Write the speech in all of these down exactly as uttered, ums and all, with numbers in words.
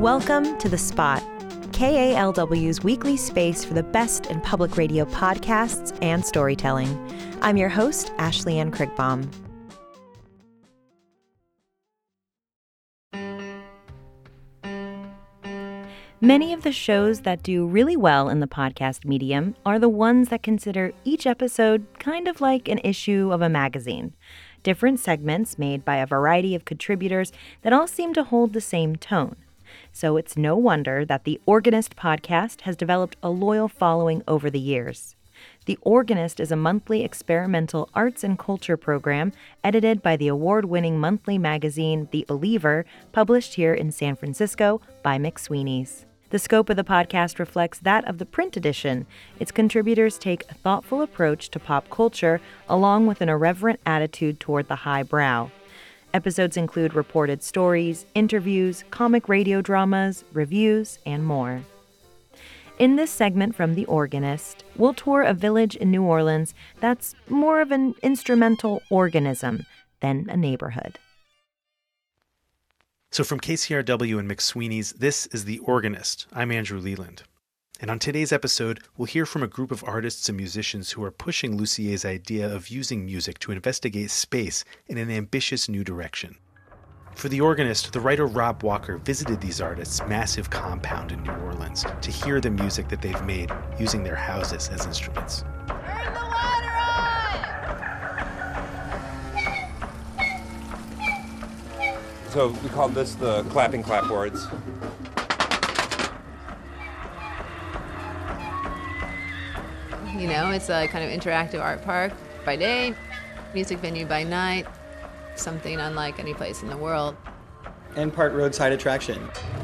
Welcome to The Spot, K A L W's weekly space for the best in public radio podcasts and storytelling. I'm your host, Ashley Ann Krigbaum. Many of the shows that do really well in the podcast medium are the ones that consider each episode kind of like an issue of a magazine. Different segments made by a variety of contributors that all seem to hold the same tone. So it's no wonder that the Organist podcast has developed a loyal following over the years. The Organist is a monthly experimental arts and culture program edited by the award-winning monthly magazine The Believer, published here in San Francisco by McSweeney's. The scope of the podcast reflects that of the print edition. Its contributors take a thoughtful approach to pop culture, along with an irreverent attitude toward the highbrow. Episodes include reported stories, interviews, comic radio dramas, reviews, and more. In this segment from The Organist, we'll tour a village in New Orleans that's more of an instrumental organism than a neighborhood. So from K C R W and McSweeney's, this is The Organist. I'm Andrew Leland. And on today's episode, we'll hear from a group of artists and musicians who are pushing Lucier's idea of using music to investigate space in an ambitious new direction. For The Organist, the writer Rob Walker visited these artists' massive compound in New Orleans to hear the music that they've made using their houses as instruments. Turn the water on! So we call this the clapping clapboards. You know, it's a kind of interactive art park by day, music venue by night, something unlike any place in the world. And part roadside attraction.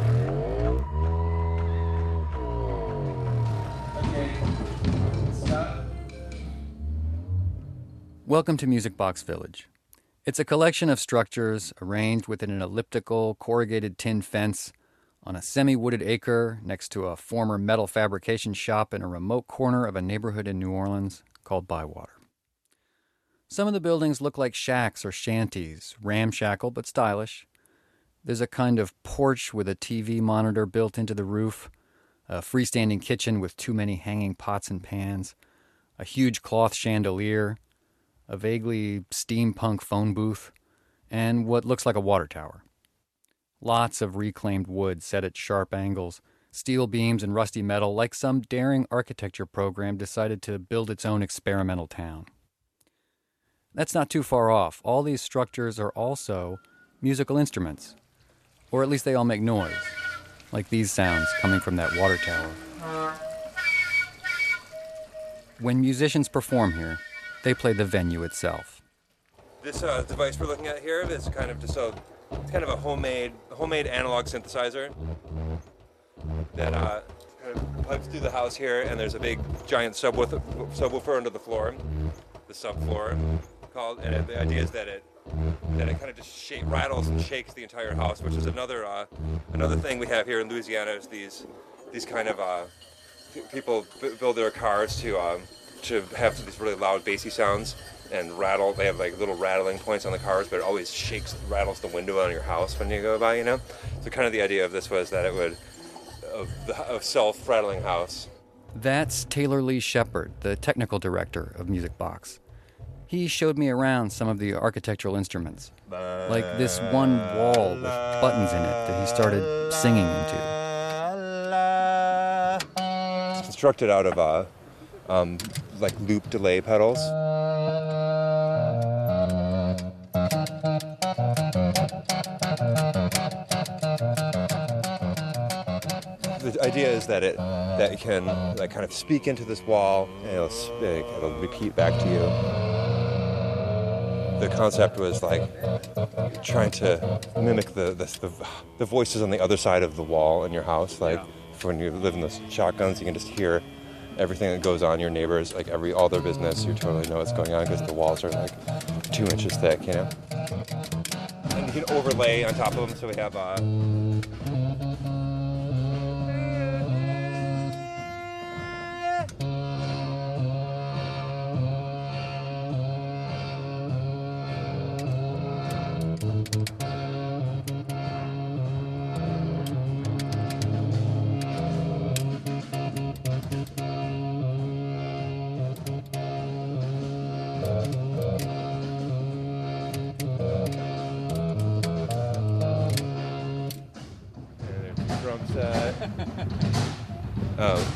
Okay, stop. Welcome to Music Box Village. It's a collection of structures arranged within an elliptical, corrugated tin fence on a semi-wooded acre next to a former metal fabrication shop in a remote corner of a neighborhood in New Orleans called Bywater. Some of the buildings look like shacks or shanties, ramshackle but stylish. There's a kind of porch with a T V monitor built into the roof, a freestanding kitchen with too many hanging pots and pans, a huge cloth chandelier, a vaguely steampunk phone booth, and what looks like a water tower. Lots of reclaimed wood set at sharp angles, steel beams and rusty metal, like some daring architecture program decided to build its own experimental town. That's not too far off. All these structures are also musical instruments, or at least they all make noise, like these sounds coming from that water tower. When musicians perform here, they play the venue itself. This uh, device we're looking at here is kind of just a, it's kind of a homemade, homemade analog synthesizer that uh, kind of plugs through the house here, and there's a big giant subwoofer, subwoofer under the floor, the subfloor called, and it, the idea is that it that it kind of just shake, rattles and shakes the entire house, which is another uh, another thing we have here in Louisiana is these these kind of uh, p- people b- build their cars to um, to have these really loud bassy sounds and rattle. They have like little rattling points on the cars, but it always shakes, rattles the window on your house when you go by, you know? So kind of the idea of this was that it would, of the of self-rattling house. That's Taylor Lee Shepard, the technical director of Music Box. He showed me around some of the architectural instruments, like this one wall with buttons in it that he started singing into. It's constructed out of uh, um, like loop delay pedals. The idea is that it that it can like kind of speak into this wall and it'll, speak, it'll repeat back to you. The concept was like trying to mimic the, the the the voices on the other side of the wall in your house. Like for when you live in the shotguns, you can just hear everything that goes on, your neighbors, like every all their business. You totally know what's going on because the walls are like two inches thick, you know. And you can overlay on top of them, so we have. Uh, Uh, oh.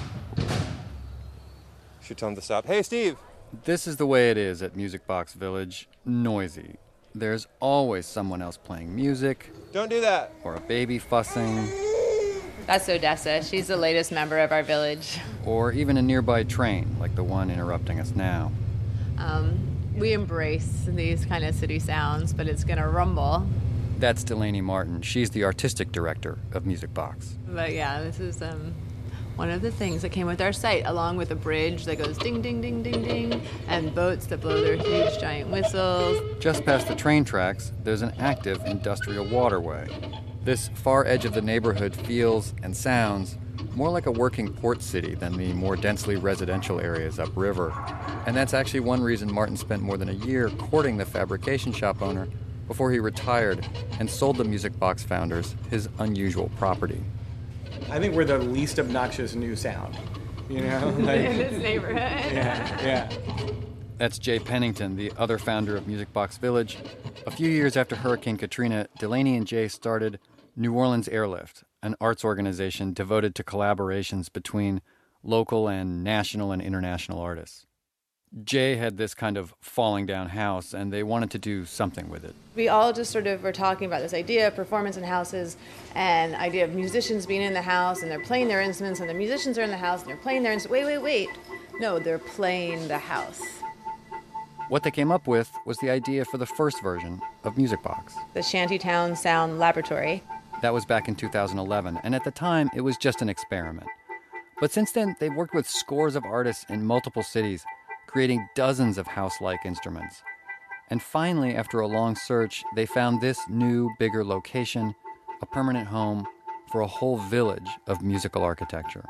Should tell him to stop. Hey, Steve! This is the way it is at Music Box Village. Noisy. There's always someone else playing music. Don't do that! Or a baby fussing. That's Odessa. She's the latest member of our village. Or even a nearby train, like the one interrupting us now. Um, we embrace these kind of city sounds, but it's gonna rumble. That's Delaney Martin. She's the artistic director of Music Box. But yeah, this is um, one of the things that came with our site, along with a bridge that goes ding, ding, ding, ding, ding, and boats that blow their huge giant whistles. Just past the train tracks, there's an active industrial waterway. This far edge of the neighborhood feels and sounds more like a working port city than the more densely residential areas upriver. And that's actually one reason Martin spent more than a year courting the fabrication shop owner before he retired and sold the Music Box founders his unusual property. I think we're the least obnoxious new sound, you know? Like, in this neighborhood. Yeah, yeah. That's Jay Pennington, the other founder of Music Box Village. A few years after Hurricane Katrina, Delaney and Jay started New Orleans Airlift, an arts organization devoted to collaborations between local and national and international artists. Jay had this kind of falling down house, and they wanted to do something with it. We all just sort of were talking about this idea of performance in houses and idea of musicians being in the house and they're playing their instruments and the musicians are in the house and they're playing their instruments. Wait, wait, wait. No, they're playing the house. What they came up with was the idea for the first version of Music Box. The Shantytown Sound Laboratory. That was back in two thousand eleven, and at the time, it was just an experiment. But since then, they've worked with scores of artists in multiple cities, creating dozens of house-like instruments. And finally, after a long search, they found this new, bigger location, a permanent home for a whole village of musical architecture.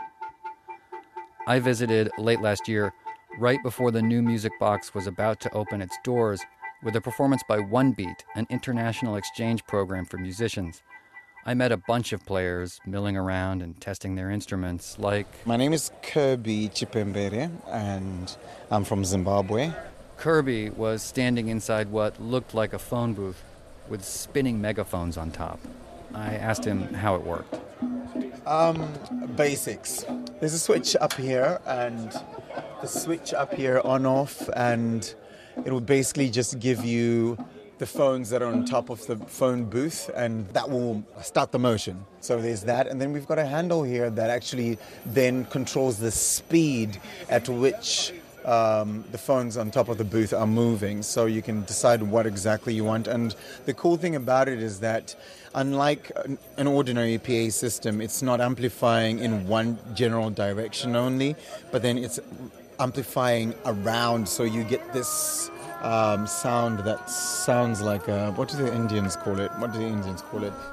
I visited late last year, right before the new Music Box was about to open its doors, with a performance by One Beat, an international exchange program for musicians. I met a bunch of players milling around and testing their instruments, like... My name is Kirby Chipembere, and I'm from Zimbabwe. Kirby was standing inside what looked like a phone booth with spinning megaphones on top. I asked him how it worked. Um, basics. There's a switch up here, and the switch up here on off, and it will basically just give you the phones that are on top of the phone booth, and that will start the motion. So there's that, and then we've got a handle here that actually then controls the speed at which um, the phones on top of the booth are moving, so you can decide what exactly you want. And the cool thing about it is that unlike an ordinary P A system, it's not amplifying in one general direction only, but then it's amplifying around, so you get this Um, sound that sounds like a, what do the Indians call it? What do the Indians call it?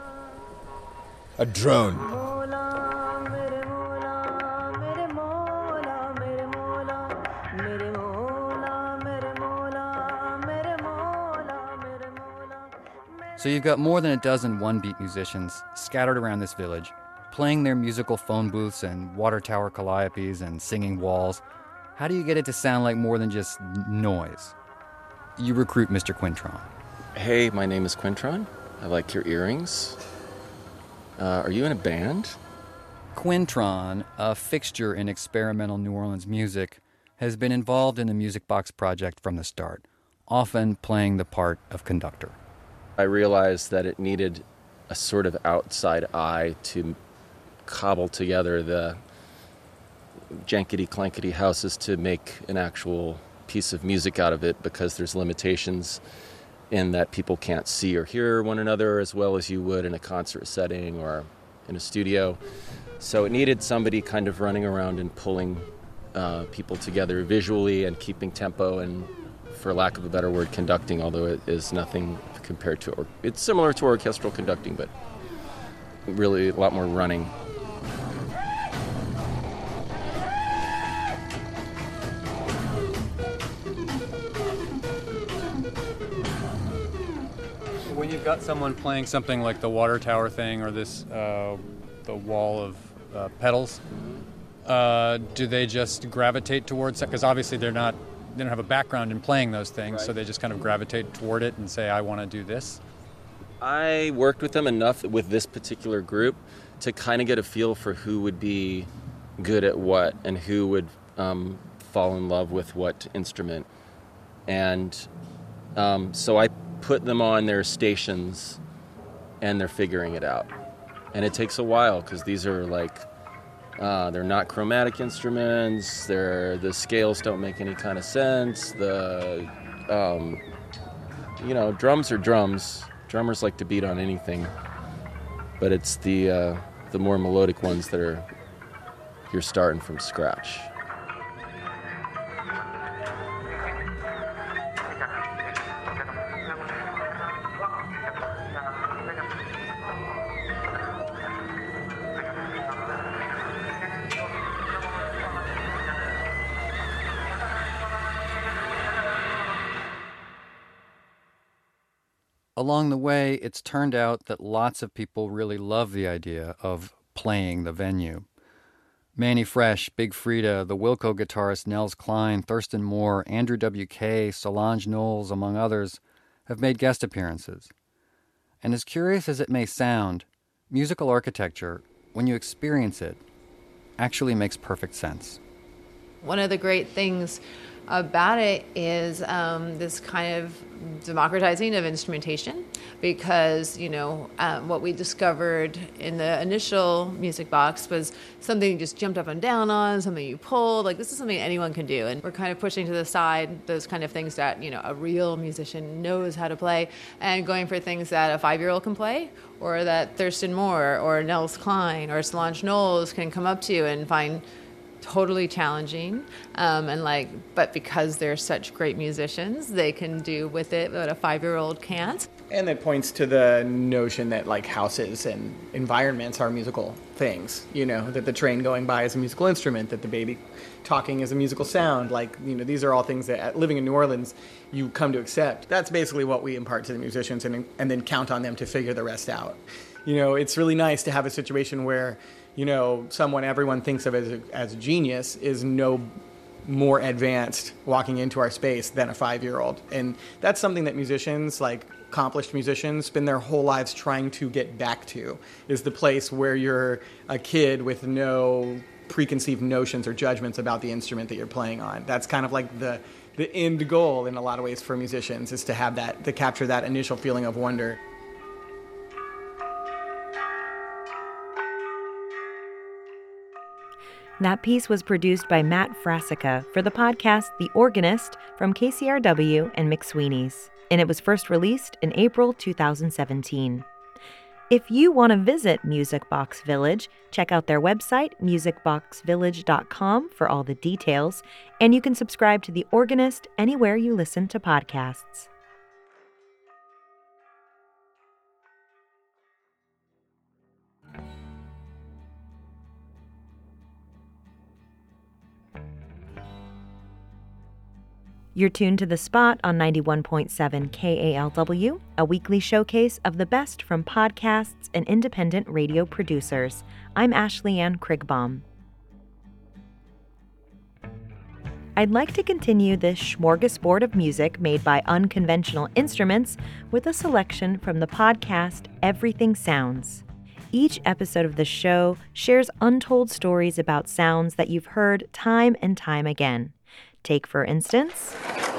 A drone. So you've got more than a dozen one-beat musicians scattered around this village, playing their musical phone booths and water tower calliopes and singing walls. How do you get it to sound like more than just noise? You recruit Mister Quintron. Hey, my name is Quintron. I like your earrings. Uh, are you in a band? Quintron, a fixture in experimental New Orleans music, has been involved in the Music Box project from the start, often playing the part of conductor. I realized that it needed a sort of outside eye to cobble together the jankety-clankety houses to make an actual piece of music out of it, because there's limitations in that people can't see or hear one another as well as you would in a concert setting or in a studio. So it needed somebody kind of running around and pulling uh, people together visually and keeping tempo and, for lack of a better word, conducting, although it is nothing compared to, or it's similar to orchestral conducting, but really a lot more running. When you've got someone playing something like the water tower thing or this, uh, the wall of uh, pedals, uh, do they just gravitate towards that? Because obviously they're not, they don't have a background in playing those things, right. So they just kind of gravitate toward it and say, I want to do this? I worked with them enough with this particular group to kind of get a feel for who would be good at what and who would um, fall in love with what instrument. And um, so I put them on their stations, and they're figuring it out. And it takes a while because these are like, uh, they're not chromatic instruments. They're, the scales don't make any kind of sense. The, um, you know, drums are drums. Drummers like to beat on anything, but it's the uh, the more melodic ones that are you're starting from scratch. Along the way, it's turned out that lots of people really love the idea of playing the venue. Manny Fresh, Big Frida, the Wilco guitarist Nels Cline, Thurston Moore, Andrew W K, Solange Knowles, among others, have made guest appearances. And as curious as it may sound, musical architecture, when you experience it, actually makes perfect sense. One of the great things about it is um, this kind of democratizing of instrumentation, because, you know, um, what we discovered in the initial music box was something you just jumped up and down on, something you pulled. Like, this is something anyone can do. And we're kind of pushing to the side those kind of things that, you know, a real musician knows how to play, and going for things that a five-year-old can play, or that Thurston Moore or Nels Cline or Solange Knowles can come up to and find totally challenging, um, and like, but because they're such great musicians, they can do with it what a five-year-old can't. And that points to the notion that like houses and environments are musical things, you know, that the train going by is a musical instrument, that the baby talking is a musical sound. Like, you know, these are all things that living in New Orleans, you come to accept. That's basically what we impart to the musicians, and, and then count on them to figure the rest out. You know, it's really nice to have a situation where, you know, someone everyone thinks of as a, as a genius is no more advanced walking into our space than a five-year-old. And that's something that musicians, like accomplished musicians, spend their whole lives trying to get back to, is the place where you're a kid with no preconceived notions or judgments about the instrument that you're playing on. That's kind of like the the end goal in a lot of ways for musicians, is to have that, to capture that initial feeling of wonder. That piece was produced by Matt Frasica for the podcast The Organist from K C R W and McSweeney's, and it was first released in April two thousand seventeen. If you want to visit Music Box Village, check out their website, music box village dot com, for all the details, and you can subscribe to The Organist anywhere you listen to podcasts. You're tuned to The Spot on ninety-one point seven K A L W, a weekly showcase of the best from podcasts and independent radio producers. I'm Ashley Ann Krigbaum. I'd like to continue this smorgasbord of music made by unconventional instruments with a selection from the podcast Everything Sounds. Each episode of the show shares untold stories about sounds that you've heard time and time again. Take, for instance,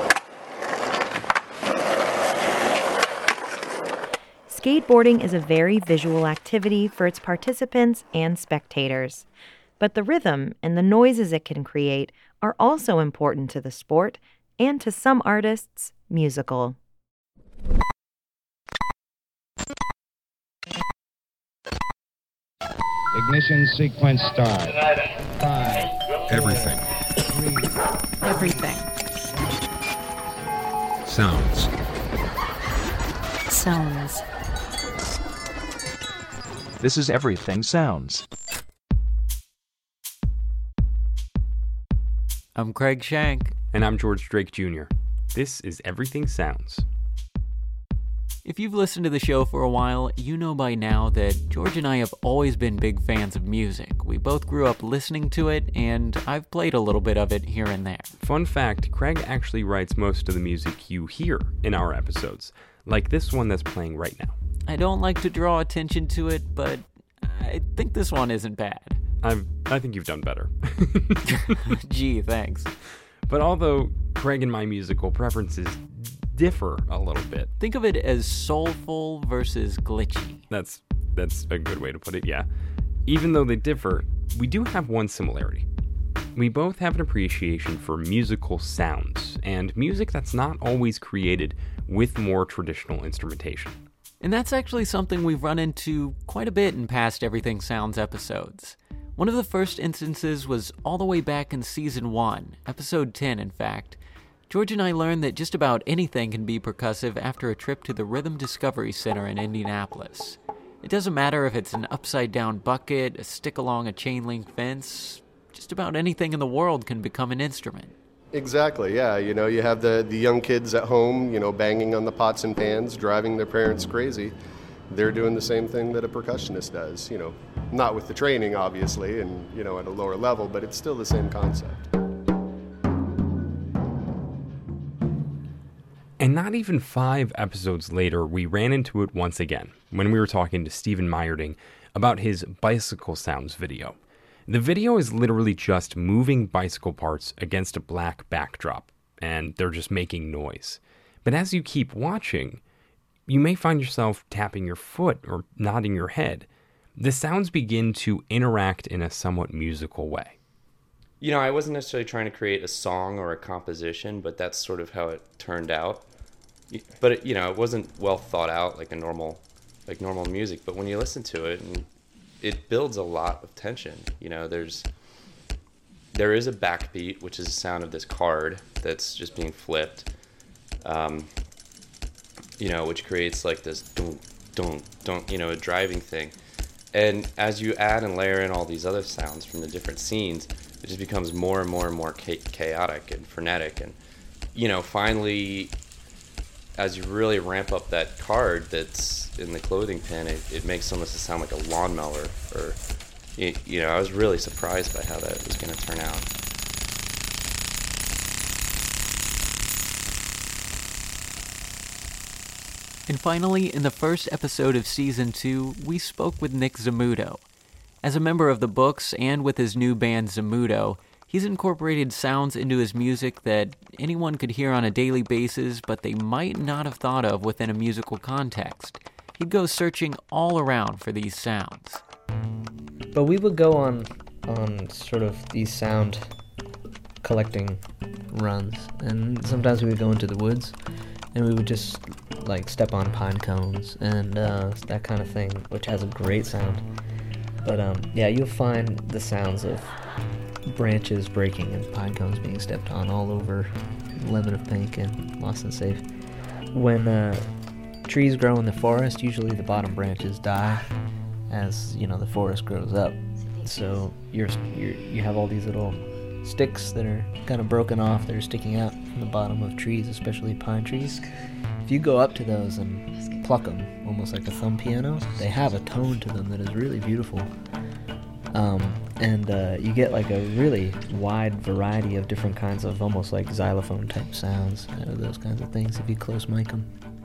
skateboarding is a very visual activity for its participants and spectators. But the rhythm and the noises it can create are also important to the sport, and to some artists, musical. Ignition sequence start. Five. Everything. Everything. Sounds. Sounds. This is Everything Sounds. I'm Craig Shank. And I'm George Drake Junior This is Everything Sounds. If you've listened to the show for a while, you know by now that George and I have always been big fans of music. We both grew up listening to it, and I've played a little bit of it here and there. Fun fact, Craig actually writes most of the music you hear in our episodes, like this one that's playing right now. I don't like to draw attention to it, but I think this one isn't bad. I I think you've done better. Gee, thanks. But although Craig and my musical preferences differ a little bit. Think of it as soulful versus glitchy. That's that's a good way to put it, yeah. Even though they differ, we do have one similarity. We both have an appreciation for musical sounds, and music that's not always created with more traditional instrumentation. And that's actually something we've run into quite a bit in past Everything Sounds episodes. One of the first instances was all the way back in season one, episode ten in fact. George and I learned that just about anything can be percussive after a trip to the Rhythm Discovery Center in Indianapolis. It doesn't matter if it's an upside-down bucket, a stick along a chain-link fence, just about anything in the world can become an instrument. Exactly, yeah. You know, you have the, the young kids at home, you know, banging on the pots and pans, driving their parents crazy. They're doing the same thing that a percussionist does, you know. Not with the training, obviously, and, you know, at a lower level, but it's still the same concept. And not even five episodes later, we ran into it once again when we were talking to Stephen Meyerding about his Bicycle Sounds video. The video is literally just moving bicycle parts against a black backdrop, and they're just making noise. But as you keep watching, you may find yourself tapping your foot or nodding your head. The sounds begin to interact in a somewhat musical way. You know, I wasn't necessarily trying to create a song or a composition, but that's sort of how it turned out. But, it, you know, it wasn't well thought out like a normal, like normal music. But when you listen to it, and it builds a lot of tension. You know, there's, there is a backbeat, which is the sound of this card that's just being flipped. Um, you know, which creates like this don't, don't, don't, you know, a driving thing. And as you add and layer in all these other sounds from the different scenes, it just becomes more and more and more chaotic and frenetic. And, you know, finally, as you really ramp up that card that's in the clothing pin, it, it makes almost sound like a lawnmower. Or, you, you know, I was really surprised by how that was going to turn out. And finally, in the first episode of Season two, we spoke with Nick Zamudo. As a member of the Books and with his new band Zamudo, he's incorporated sounds into his music that anyone could hear on a daily basis, but they might not have thought of within a musical context. He'd go searching all around for these sounds. But we would go on, on sort of these sound collecting runs, and sometimes we would go into the woods, and we would just like step on pine cones and uh, that kind of thing, which has a great sound. But um, yeah, you'll find the sounds of branches breaking and pine cones being stepped on all over Lemon of Pink and Lost and Safe. When uh, trees grow in the forest, usually the bottom branches die as, you know, the forest grows up. So you're, you're you have all these little sticks that are kind of broken off that are sticking out from the bottom of trees, especially pine trees. If you go up to those and pluck them, almost like a thumb piano, they have a tone to them that is really beautiful. Um, and uh, you get like a really wide variety of different kinds of almost like xylophone type sounds, kind of those kinds of things if you close mic them.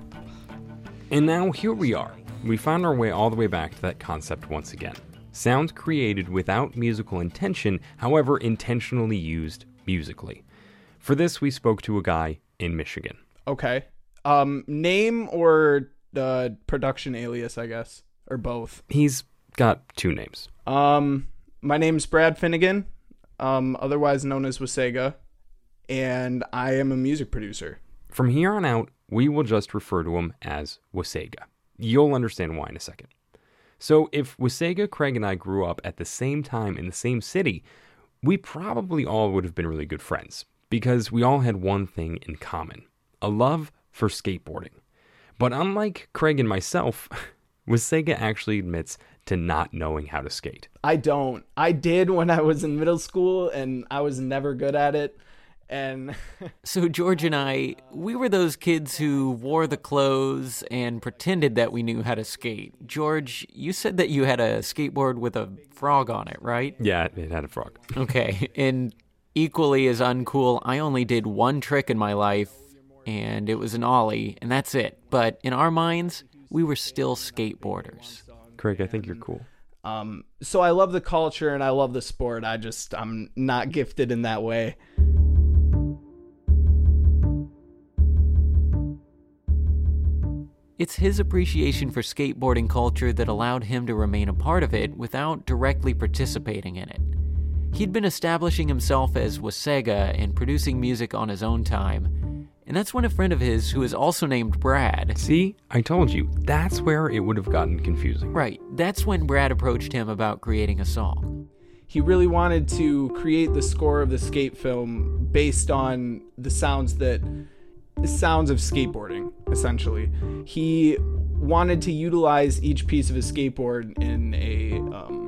And now here we are. We found our way all the way back to that concept once again. Sounds created without musical intention, however intentionally used musically. For this, we spoke to a guy in Michigan. Okay. Um, name or uh, production alias, I guess, or both. He's got two names. Um, my name's Brad Finnegan, um, otherwise known as Wasega, and I am a music producer. From here on out, we will just refer to him as Wasega. You'll understand why in a second. So if Wasega, Craig, and I grew up at the same time in the same city, we probably all would have been really good friends, because we all had one thing in common, a love for skateboarding. But unlike Craig and myself, Wasega actually admits to not knowing how to skate. I don't. I did when I was in middle school, and I was never good at it. And so George and I, we were those kids who wore the clothes and pretended that we knew how to skate. George, you said that you had a skateboard with a frog on it, right? Yeah, it had a frog. Okay, and equally as uncool, I only did one trick in my life, and it was an ollie, and that's it. But in our minds, we were still skateboarders. Craig, I think you're cool. Um, so I love the culture and I love the sport. I just, I'm not gifted in that way. It's his appreciation for skateboarding culture that allowed him to remain a part of it without directly participating in it. He'd been establishing himself as Wasega and producing music on his own time. And that's when a friend of his, who is also named Brad... See, I told you, that's where it would have gotten confusing. Right, that's when Brad approached him about creating a song. He really wanted to create the score of the skate film based on the sounds that... sounds of skateboarding, essentially. He wanted to utilize each piece of his skateboard in a... Um,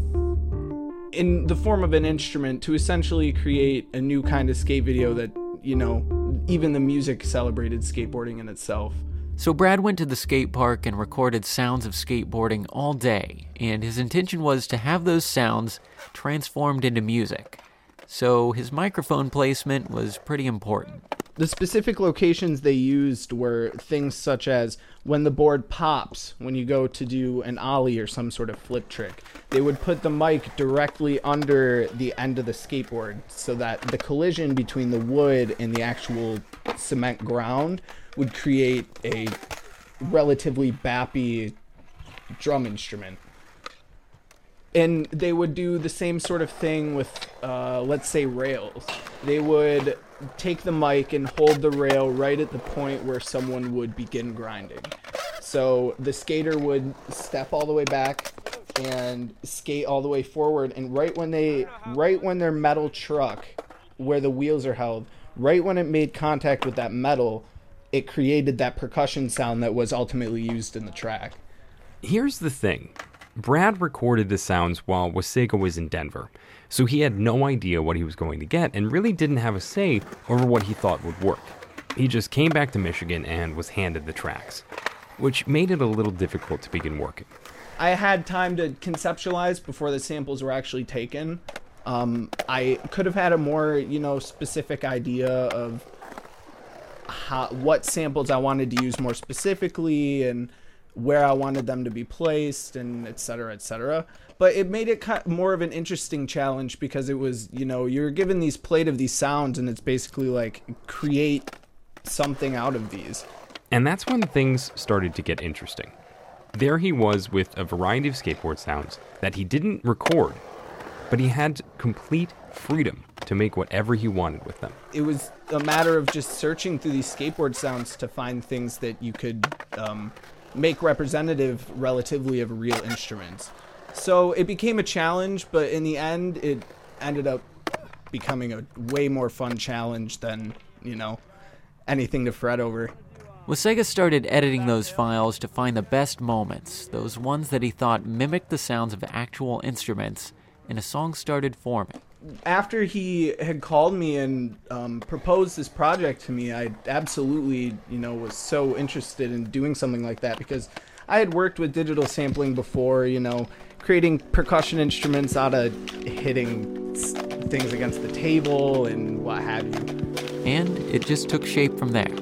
in the form of an instrument to essentially create a new kind of skate video that, you know, even the music celebrated skateboarding in itself. So Brad went to the skate park and recorded sounds of skateboarding all day, and his intention was to have those sounds transformed into music. So his microphone placement was pretty important. The specific locations they used were things such as when the board pops, when you go to do an ollie or some sort of flip trick. They would put the mic directly under the end of the skateboard so that the collision between the wood and the actual cement ground would create a relatively bappy drum instrument. And they would do the same sort of thing with, uh, let's say, rails. They would take the mic and hold the rail right at the point where someone would begin grinding. So the skater would step all the way back and skate all the way forward, and right when they, right when their metal truck, where the wheels are held, right when it made contact with that metal, it created that percussion sound that was ultimately used in the track. Here's the thing. Brad recorded the sounds while Wasega was in Denver, so he had no idea what he was going to get and really didn't have a say over what he thought would work. He just came back to Michigan and was handed the tracks, which made it a little difficult to begin working. I had time to conceptualize before the samples were actually taken. Um, I could have had a more, you know, specific idea of how, what samples I wanted to use more specifically and where I wanted them to be placed, and et cetera, et cetera. But it made it more of an interesting challenge because it was, you know, you're given these plate of these sounds and it's basically like create something out of these. And that's when things started to get interesting. There he was with a variety of skateboard sounds that he didn't record, but he had complete freedom to make whatever he wanted with them. It was a matter of just searching through these skateboard sounds to find things that you could um, make representative relatively of real instruments. So it became a challenge, but in the end, it ended up becoming a way more fun challenge than, you know, anything to fret over. Wasega started editing those files to find the best moments, those ones that he thought mimicked the sounds of actual instruments, and a song started forming. After he had called me and um, proposed this project to me, I absolutely, you know, was so interested in doing something like that because I had worked with digital sampling before, you know, creating percussion instruments out of hitting things against the table and what have you. And it just took shape from there.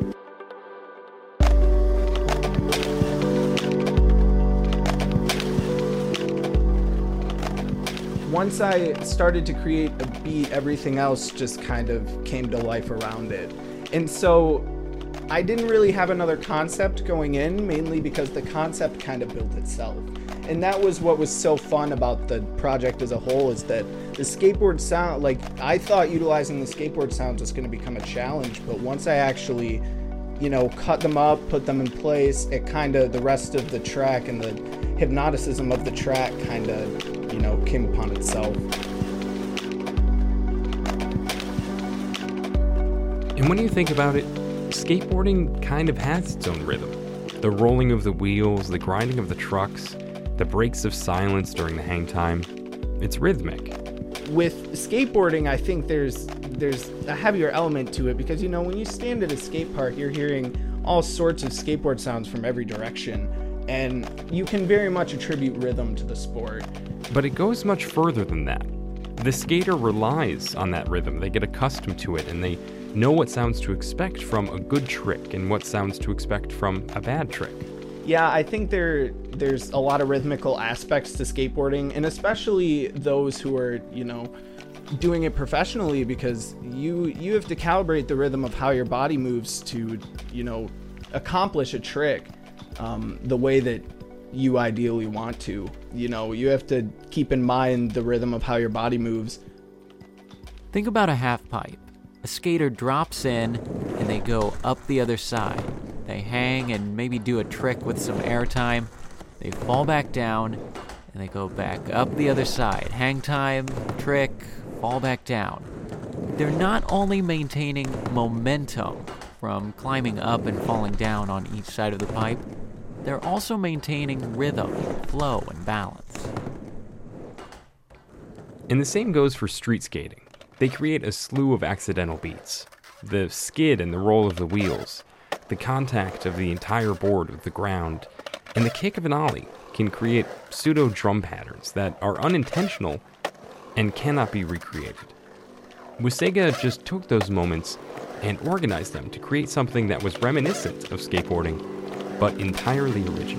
Once I started to create a beat, everything else just kind of came to life around it. And so I didn't really have another concept going in, mainly because the concept kind of built itself. And that was what was so fun about the project as a whole, is that the skateboard sound, like, I thought utilizing the skateboard sounds was going to become a challenge, but once I actually, you know, cut them up, put them in place, it kind of, the rest of the track and the hypnoticism of the track kind of, you know, came upon itself. And when you think about it, skateboarding kind of has its own rhythm. The rolling of the wheels, the grinding of the trucks, the breaks of silence during the hang time. It's rhythmic. With skateboarding, I think there's there's a heavier element to it because, you know, when you stand at a skate park, you're hearing all sorts of skateboard sounds from every direction, and you can very much attribute rhythm to the sport. But it goes much further than that. The skater relies on that rhythm. They get accustomed to it, and they know what sounds to expect from a good trick and what sounds to expect from a bad trick. Yeah, I think there there's a lot of rhythmical aspects to skateboarding, and especially those who are, you know, doing it professionally, because you you have to calibrate the rhythm of how your body moves to, you know, accomplish a trick um, the way that you ideally want to. You know, you have to keep in mind the rhythm of how your body moves. Think about a half pipe. A skater drops in and they go up the other side. They hang and maybe do a trick with some airtime. They fall back down and they go back up the other side. Hang time, trick, fall back down. They're not only maintaining momentum from climbing up and falling down on each side of the pipe, they're also maintaining rhythm, flow, and balance. And the same goes for street skating. They create a slew of accidental beats. The skid and the roll of the wheels, the contact of the entire board with the ground, and the kick of an ollie can create pseudo-drum patterns that are unintentional and cannot be recreated. Wassega just took those moments and organized them to create something that was reminiscent of skateboarding, but entirely original.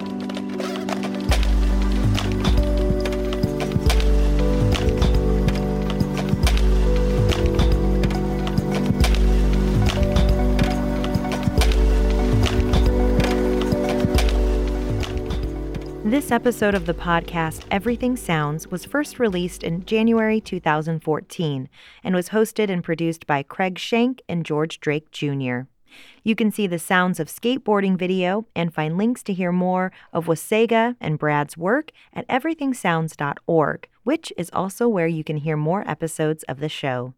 This episode of the podcast, Everything Sounds, was first released in January two thousand fourteen and was hosted and produced by Craig Schenk and George Drake Junior You can see the Sounds of Skateboarding video and find links to hear more of Wassega and Brad's work at everything sounds dot org, which is also where you can hear more episodes of the show.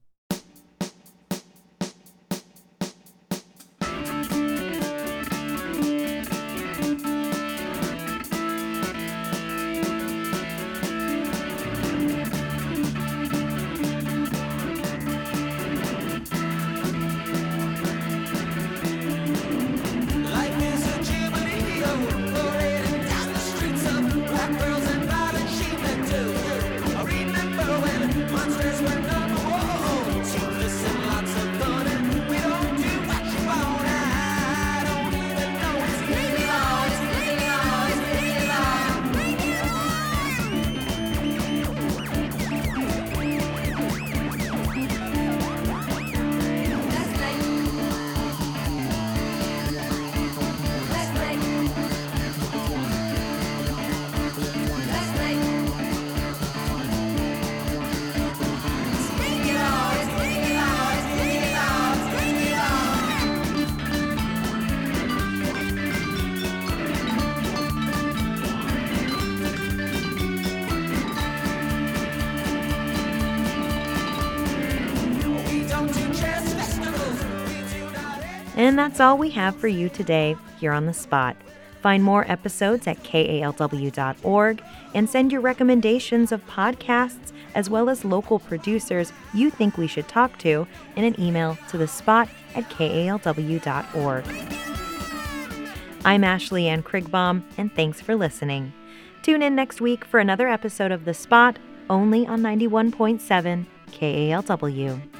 And that's all we have for you today here on The Spot. Find more episodes at K A L W dot org and send your recommendations of podcasts as well as local producers you think we should talk to in an email to the spot at K A L W dot org. I'm Ashley Ann Krigbaum, and thanks for listening. Tune in next week for another episode of The Spot, only on ninety-one point seven K A L W.